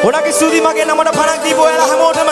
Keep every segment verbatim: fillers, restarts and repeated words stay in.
ගොඩක් ස්තුතියි මගේ නමට පණක් දීපු ඔයාලා හැමෝටම.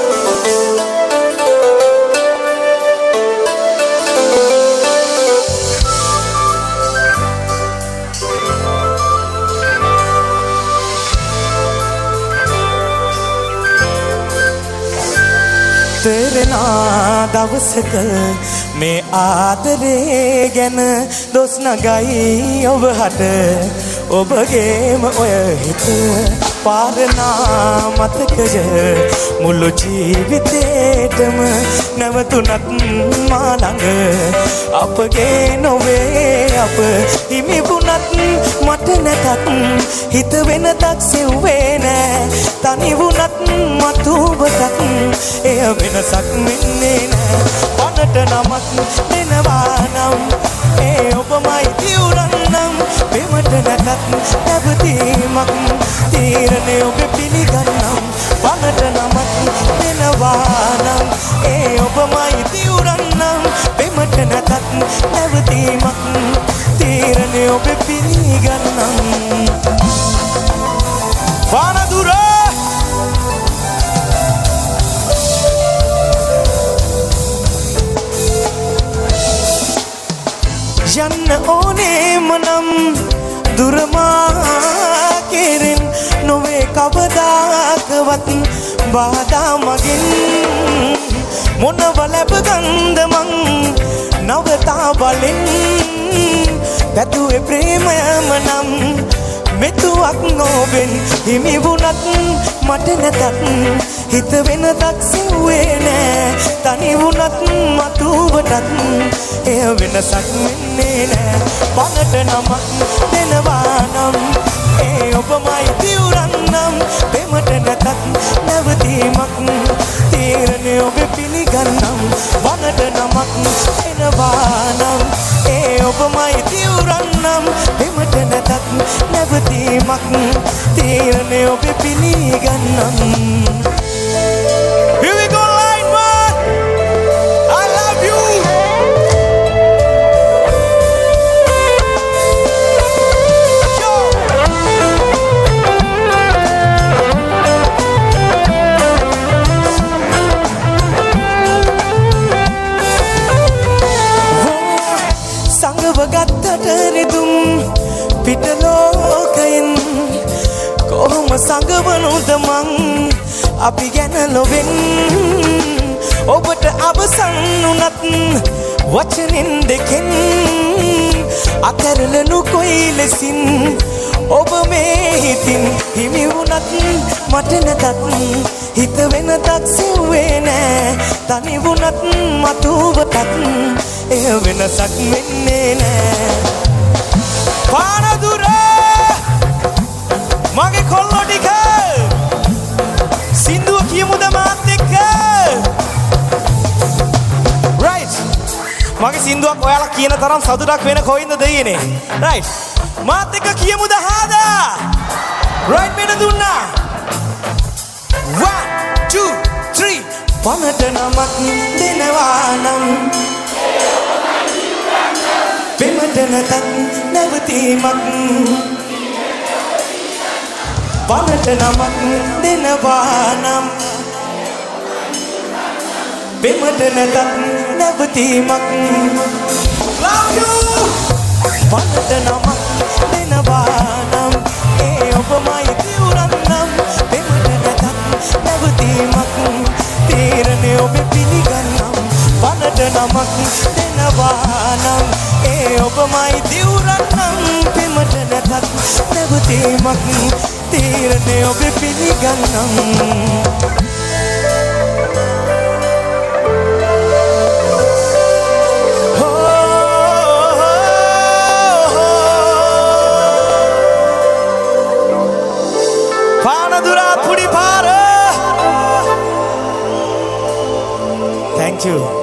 තෙරෙනා දවසක මේ ආදරේ ගැන දොස් නගයි ඔබහට ඔබගේම ඔය හිත පාරනා මතකය මුළු ජීවිතේටම නැවතුනත් මා ළඟ අපගේ නොවේ අප හිමි වුණත් මට නැතත් හිත වෙනතක් සෙව්වේ නෑ තනි වුණත් මතු ඔබටත් එය වෙනසක් වෙන්නේ නෑ පනට නමක් දෙනවා නම් ඒ ඔබමයි දියුරන්නම් පෙමට නැතත් නැවතීමක් තීරණය ඔබ පිළිගන්නම් පනට නමක් දෙනවා නම් ඒ ඔබමයි දියුරන්නම් පෙමට නැතත් නැවතීමක් තීරණය ඔබ පිළිගන්නම් වනදුර යන්න ඕනේම නම් දුරමා කෙරෙන් නොවේ කවදාකවත් බාධා මගින් මොනව ලැබ ගන්ද මං නවතා බලෙන් පැතුවේ ප්‍රේමයම නම් මෙතුවක් නොබෙන් හිමි වුණත් මට නැතත් හිත වෙනතක් සෙව්වේ නෑ තනි වුණත් මතුවටත් එය වෙනසක් වෙන්නේ නෑ පනට නමක් දෙනවා නම් ඒ ඔබමයි දියුරන්නම් පෙමට නැතත් නැවතීමක් තීරණය ඔබ පිළිගන්නම් පනට නමක් දෙනවා නම් ඒ ඔබමයි දියුරන්නම් පෙමට නැතත් නැවතීමක් තීරණය ඔබ පිළිගන්නම්. Here we go, line one. I love you. Yo. සංගව ගත්තට රිදුම් පිටලෝකයෙන් කොහොම සංගවනුද මං අපි ගැන ලොවෙන් ඔබට අවසන් වුණත් වචනෙන් දෙකෙන් අතැරලනු කොයි ලෙසින් ඔබ මේ හිතින් හිමි වුණත් මට නැතත් හිත වෙනතක් සෙව්වේ නෑ තනි වුණත් මතුවටත් එය වෙනසක් වෙන්නේ නෑ පානදුර මගේ කොල්ලෝ ටික සින්දුව කියමුද මාත් එක්ක රයිට් මගේ සින්දුවක් ඔයාලා කියන තරම් සතුටක් වෙන කොයින්ද දෙයනේ රයිට් මාත් එක්ක කියමුද හාදා රයිට් මෙන්න දුන්නා one two three පනට නමක් දෙනවා නම් පෙමට නැතත් නැවතීමක් පනට නමක් දෙනවා නම් පෙමට නැතත් නැවතීමක් love you පනට නමක් දෙනවා නම් ඒ ඔබමයි දියුරන්නම් පෙමට නැතත් නැවතීමක් තීරණය ඔබ පිළිගන්නම් පනට නමක් දෙනවා නම් ඒ ඔබමයි දියුරන්නම් පෙමට නැතත් නැවතීමක් තීරණය ඔබ පිළිගන්නම් පානදුරා පුඩි පාර Thank you